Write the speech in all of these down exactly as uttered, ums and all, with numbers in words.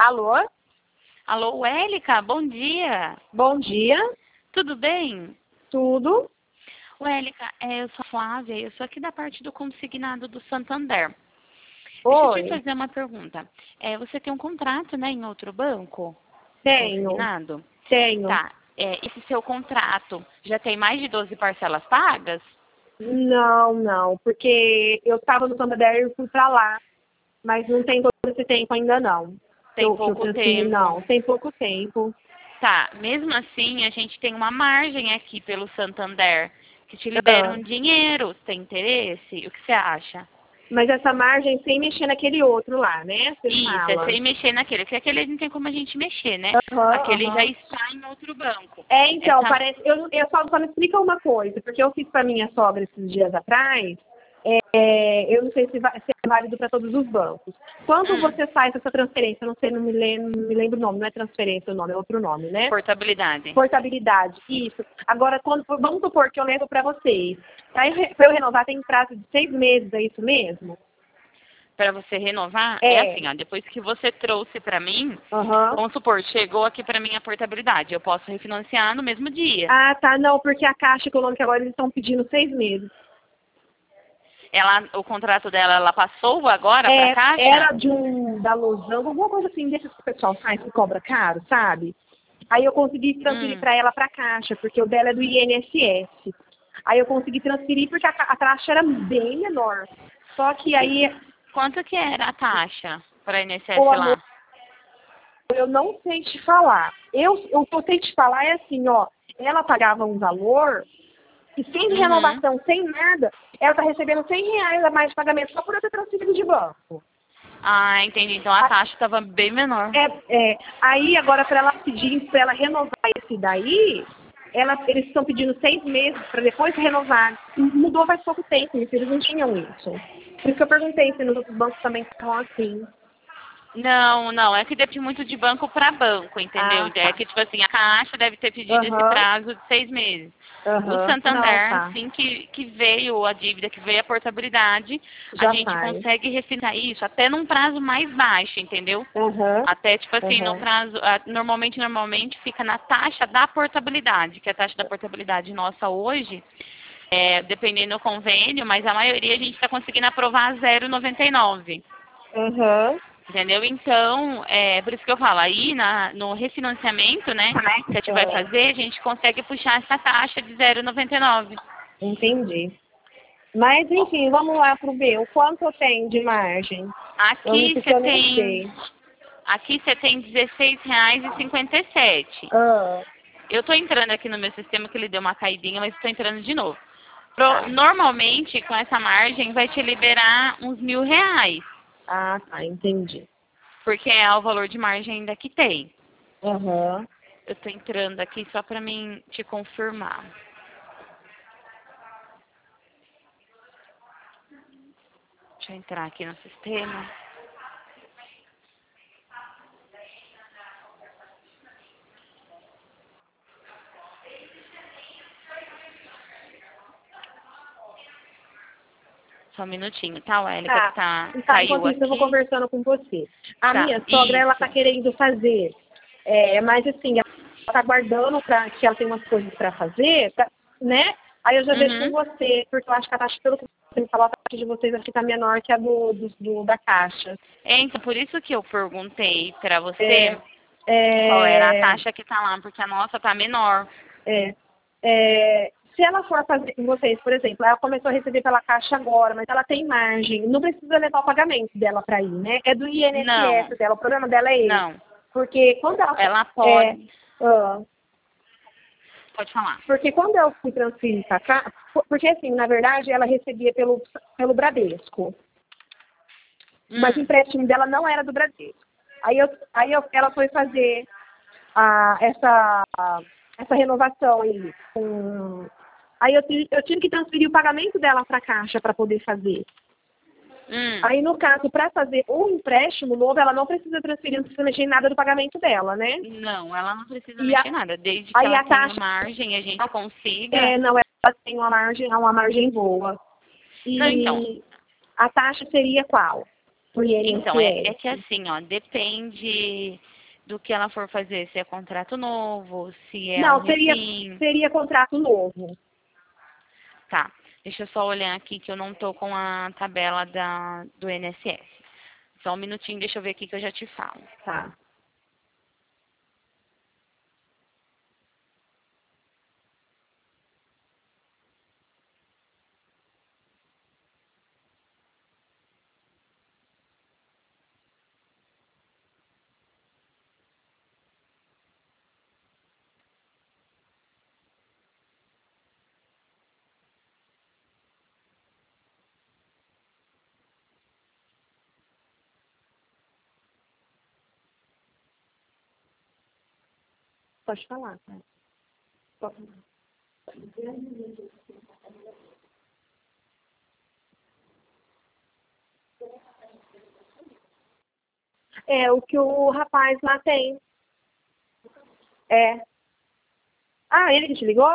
Alô? Alô, Wélica, bom dia. Bom dia. Tudo bem? Tudo? Wélica, é, eu sou a Flávia, eu sou aqui da parte do consignado do Santander. Oi. Deixa eu te fazer uma pergunta. É, você tem um contrato, né, em outro banco? Tenho. Consignado? Tenho. Tá. É, esse seu contrato já tem mais de doze parcelas pagas? Não, não, porque eu estava no Santander e fui para lá, mas não tem todo esse tempo ainda não. Tem eu, pouco eu transferi, tempo. Não, tem pouco tempo. Tá, mesmo assim, a gente tem uma margem aqui pelo Santander, que te liberam Ah, dinheiro. Você tem interesse? O que você acha? mas essa margem sem mexer naquele outro lá, né? Você Isso, é fala. sem mexer naquele, porque aquele não tem como a gente mexer, né? Aham, Aquele já aham. está em outro banco. É, então, Essa... parece. Eu, eu só, só me explica uma coisa, porque eu fiz para minha sogra esses dias atrás. É, eu não sei se, vai, se é válido para todos os bancos. Quando Hum, você faz essa transferência, eu não sei, não me, lembro, não me lembro o nome, não é transferência o nome, é outro nome, né? portabilidade. Portabilidade, isso. Agora, quando, vamos supor que eu levo para vocês. Para eu renovar tem prazo de seis meses, é isso mesmo? Para você renovar, é É. assim, ó, depois que você trouxe para mim, Aham. vamos supor, chegou aqui para mim a portabilidade, eu posso refinanciar no mesmo dia. Ah, tá, não, porque a Caixa Econômica agora eles estão pedindo seis meses. Ela, o contrato dela, ela passou agora para a É, Caixa? era de um, da Losango, alguma coisa assim, desses que o pessoal faz que cobra caro, sabe? Aí eu consegui transferir Hum. para ela para a Caixa, porque o dela é do I N S S. Aí eu consegui transferir porque a, ca- a taxa era bem menor. Só que aí, Quanto que era a taxa para a ô I N S S amor, lá? eu não sei te falar. Eu, o que eu sei te falar é assim, ó, ela pagava um valor e sem Uhum. renovação, sem nada, ela tá recebendo cem reais a mais de pagamento só por eu ter transferido de banco. Ah, entendi. Então a taxa estava bem menor. É, é, aí agora para ela pedir, para ela renovar esse daí, ela, eles estão pedindo seis meses para depois renovar. Mudou faz pouco tempo, isso, eles não tinham isso. Por isso que eu perguntei se nos outros bancos também estão assim. Não, não, é que depende muito de banco para banco, entendeu? Ah, É tá. que, tipo assim, a Caixa deve ter pedido esse Aham, prazo de seis meses. O aham. Não, Santander, tá. assim que, que veio a dívida, que veio a portabilidade, a Já gente faz. consegue refinanciar isso até num prazo mais baixo, entendeu? Aham, Até, tipo assim, no aham. prazo, ah, normalmente, normalmente fica na taxa da portabilidade, que a taxa da portabilidade nossa hoje, é, dependendo do convênio, mas a maioria a gente está conseguindo aprovar zero vírgula noventa e nove. Aham. Entendeu? Então, é por isso que eu falo, aí na, no refinanciamento, né, que a gente vai É, fazer, a gente consegue puxar essa taxa de zero vírgula noventa e nove. entendi. Mas enfim, vamos lá pro B. O quanto eu tenho de margem? Eu não, Aqui porque você eu nem tem, sei. aqui você tem dezesseis reais e cinquenta e sete. Ah, Eu tô entrando aqui no meu sistema que ele deu uma caidinha, mas estou entrando de novo. Pro- tá. normalmente, com essa margem, vai te liberar uns mil reais, Ah, tá, entendi. porque é o valor de margem ainda que tem. Aham. Eu tô entrando aqui só para mim te confirmar. Deixa eu entrar aqui no sistema. Só um minutinho, tá, Wélica, que Tá. tá, Tá, caiu enquanto isso eu vou aqui. conversando com você. A Tá, minha sogra, ela tá isso. querendo fazer. É, mas assim, ela tá aguardando pra, que ela tem umas coisas pra fazer, pra- né? Aí eu já vejo com Uhum. você, porque eu acho que a taxa, pelo que você me falou, a taxa de vocês aqui tá menor que a do, do, do- da caixa. É, então, por isso que eu perguntei pra É, você qual era a é, taxa que tá lá, porque a nossa tá menor. é, é, se ela for fazer com vocês, por exemplo, ela começou a receber pela caixa agora, mas ela tem margem, não precisa levar o pagamento dela para ir, né? É do Não, I N S S dela, o problema dela é esse. não. Porque quando ela, Ela é, pode. ah, Pode falar. porque quando eu fui transferir para cá, porque assim, na verdade, ela recebia pelo, pelo Bradesco, mas o Hum, empréstimo dela não era do Bradesco. Aí, eu, aí eu, ela foi fazer a, essa, essa renovação aí. Com, aí eu, ti- eu tive que transferir o pagamento dela para a Caixa para poder fazer. hum. Aí, no caso, para fazer um empréstimo novo, ela não precisa transferir, não precisa mexer em nada do pagamento dela, né? Não, ela não precisa E a, mexer nada. Desde que aí ela a tenha taxa, margem, a gente a- consiga. é, não, ela tem uma margem, uma margem boa. Não, então, E a taxa seria qual? Por I N S S. Então, é, é que assim, ó, depende do que ela for fazer, se é contrato novo, se é Não, um seria, refim. seria contrato novo. Tá, deixa eu só olhar aqui que eu não tô com a tabela da, do I N S S. Só um minutinho, deixa eu ver aqui que eu já te falo. Tá. Pode falar. Pode. É o que o rapaz lá tem. É. Ah, ele que te ligou?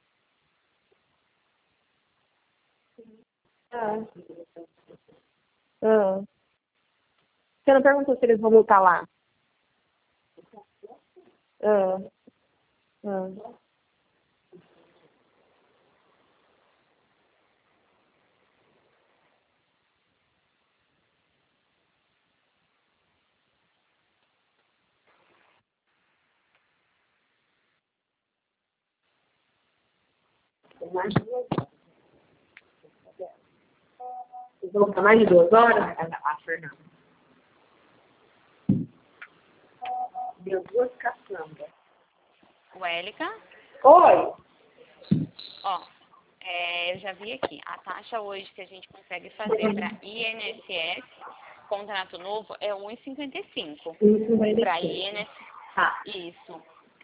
Ah. Ah. Você não perguntou se eles vão voltar lá? Ah. Ah. Mais de duas horas. Vocês vão ficar mais de duas horas? A Fernanda. Deu duas caçambas. Wélica, Oi. ó, é, eu já vi aqui, a taxa hoje que a gente consegue fazer para I N S S, contrato novo, é um e cinquenta e cinco. Isso vai Para descer. I N S S, Tá. isso.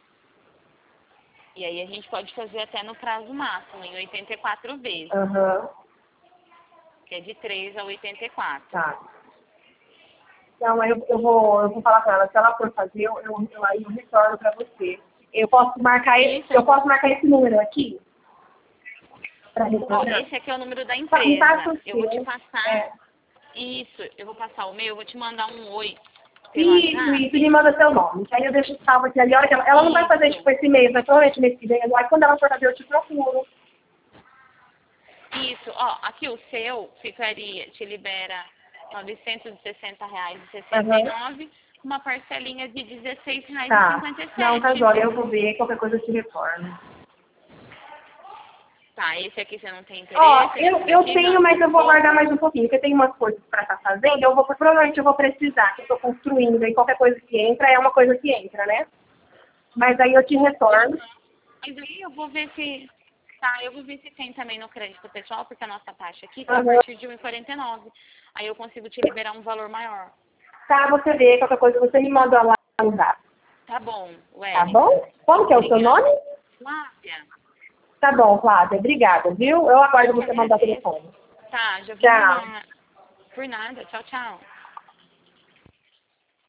E aí a gente pode fazer até no prazo máximo, em oitenta e quatro vezes, Aham. que é de três a oitenta e quatro. Tá. Então, aí eu, eu, vou, eu vou falar com ela. Se ela for fazer, eu, eu, eu aí eu retorno pra você. Eu posso marcar esse, Isso. eu posso marcar esse número aqui? Pra Ó, retornar? esse aqui é o número da Me passa empresa. o Eu vou te seu. passar, É. isso, eu vou passar o meu, eu vou te mandar um oi pelo Isso, WhatsApp. isso, me manda seu nome. Que aí eu deixo salvo aqui ali. A hora que ela, ela não vai fazer Isso. tipo esse mês, mas provavelmente mês que vem. Aí quando ela for fazer, eu te procuro. Isso, ó, aqui o seu ficaria, te libera novecentos e sessenta reais e sessenta e nove, uma parcelinha de dezesseis reais e Tá. cinquenta e Não, tá sete. jóia. Eu vou ver. Qualquer coisa eu te retorno. Tá, esse aqui você não tem Ó, interesse? eu, Esse eu daqui tenho, não? mas eu vou guardar mais um pouquinho, porque tem umas coisas para estar fazendo, eu vou, provavelmente eu vou precisar, que eu estou construindo, e qualquer coisa que entra é uma coisa que entra, né? Mas aí eu te retorno. Mas aí eu vou ver se. Tá, eu vou ver se tem também no crédito pessoal, porque a nossa taxa aqui tá a Aham. partir de um e quarenta e nove. Aí eu consigo te liberar um valor maior. Tá, você vê, qualquer coisa você me manda lá no zap. Tá bom, Tá Wellington. bom? Como que é o seu Obrigada. nome? Flávia. Tá bom, Flávia, obrigada, viu? Eu aguardo Eu que você mandar o agradeço. telefone. Tá, já vou Tchau. mandar. Por nada. Tchau, tchau.